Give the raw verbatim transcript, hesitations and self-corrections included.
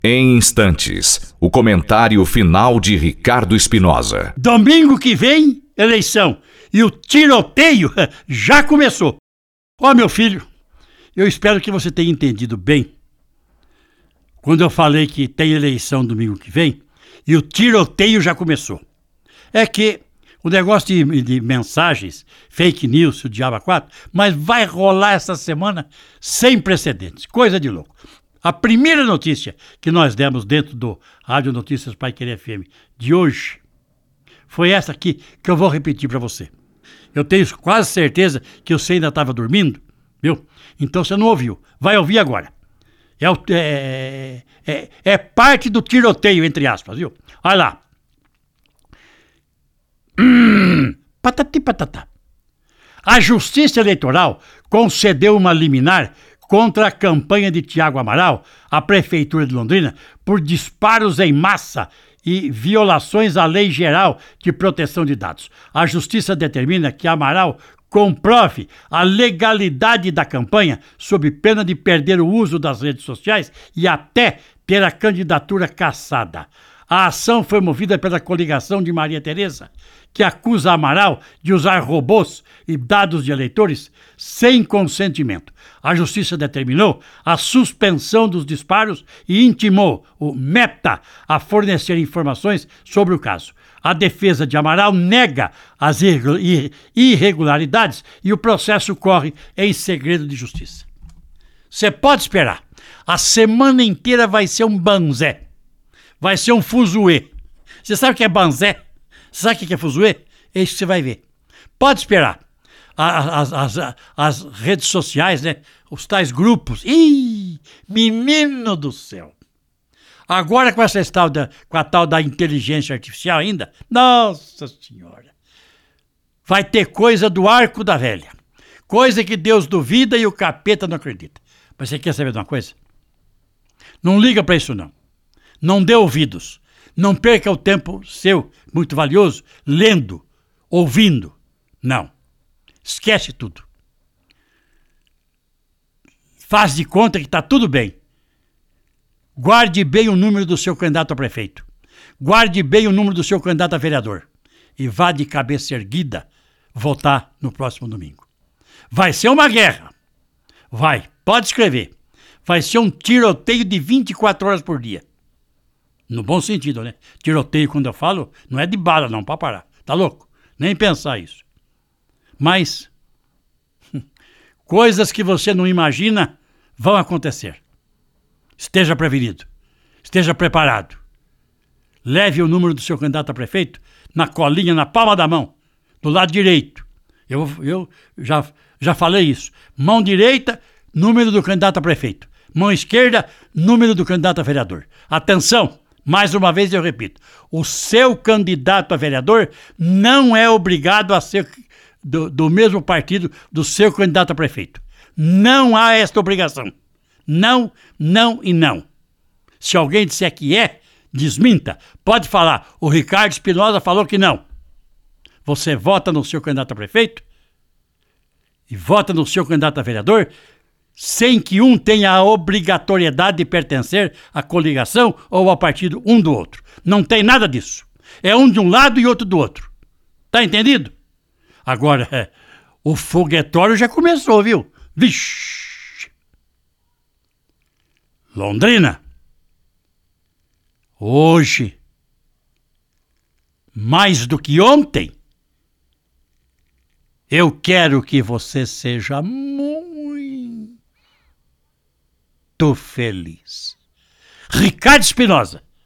Em instantes, o comentário final de Ricardo Espinosa. Domingo que vem, eleição. E o tiroteio já começou. Ó, meu filho, eu espero que você tenha entendido bem quando eu falei que tem eleição domingo que vem e o tiroteio já começou. É que o negócio de, de mensagens, fake news, o diabo a quatro, mas vai rolar essa semana sem precedentes. Coisa de louco. A primeira notícia que nós demos dentro do Rádio Notícias Pai Querer F M de hoje foi essa aqui que eu vou repetir para você. Eu tenho quase certeza que você ainda estava dormindo, viu? Então você não ouviu. Vai ouvir agora. É, o, é, é, é parte do tiroteio, entre aspas, viu? Olha lá. Hum, patati patatá. A Justiça Eleitoral concedeu uma liminar contra a campanha de Tiago Amaral, à Prefeitura de Londrina, por disparos em massa e violações à Lei Geral de Proteção de Dados. A Justiça determina que Amaral comprove a legalidade da campanha sob pena de perder o uso das redes sociais e até ter a candidatura cassada. A ação foi movida pela coligação de Maria Tereza, que acusa Amaral de usar robôs e dados de eleitores sem consentimento. A Justiça determinou a suspensão dos disparos e intimou o Meta a fornecer informações sobre o caso. A defesa de Amaral nega as irregularidades e o processo corre em segredo de justiça. Você pode esperar. A semana inteira vai ser um banzé. Vai ser um fuzuê. Você sabe o que é banzé? Você sabe o que é fuzuê? É isso que você vai ver. Pode esperar. As, as, as, as redes sociais, né? Os tais grupos. Ih, menino do céu. Agora com essa tal da, com a tal da inteligência artificial ainda, nossa senhora. Vai ter coisa do arco da velha. Coisa que Deus duvida e o capeta não acredita. Mas você quer saber de uma coisa? Não liga para isso não. Não dê ouvidos. Não perca o tempo seu, muito valioso, lendo, ouvindo. Não. Esquece tudo. Faz de conta que está tudo bem. Guarde bem o número do seu candidato a prefeito. Guarde bem o número do seu candidato a vereador. E vá de cabeça erguida votar no próximo domingo. Vai ser uma guerra. Vai. Pode escrever. Vai ser um tiroteio de vinte e quatro horas por dia. No bom sentido, né? Tiroteio, quando eu falo, não é de bala, não, para parar. Tá louco? Nem pensar isso. Mas coisas que você não imagina vão acontecer. Esteja prevenido. Esteja preparado. Leve o número do seu candidato a prefeito na colinha, na palma da mão, do lado direito. Eu, eu já, já falei isso. Mão direita, número do candidato a prefeito. Mão esquerda, número do candidato a vereador. Atenção! Mais uma vez eu repito, o seu candidato a vereador não é obrigado a ser do, do mesmo partido do seu candidato a prefeito. Não há esta obrigação. Não, não e não. Se alguém disser que é, desminta. Pode falar, o Ricardo Espinosa falou que não. Você vota no seu candidato a prefeito e vota no seu candidato a vereador sem que um tenha a obrigatoriedade de pertencer à coligação ou ao partido um do outro. Não tem nada disso. É um de um lado e outro do outro. Tá entendido? Agora, é, o foguetório já começou, viu? Vixe! Londrina. Hoje, mais do que ontem, eu quero que você seja muito feliz. Ricardo Espinosa.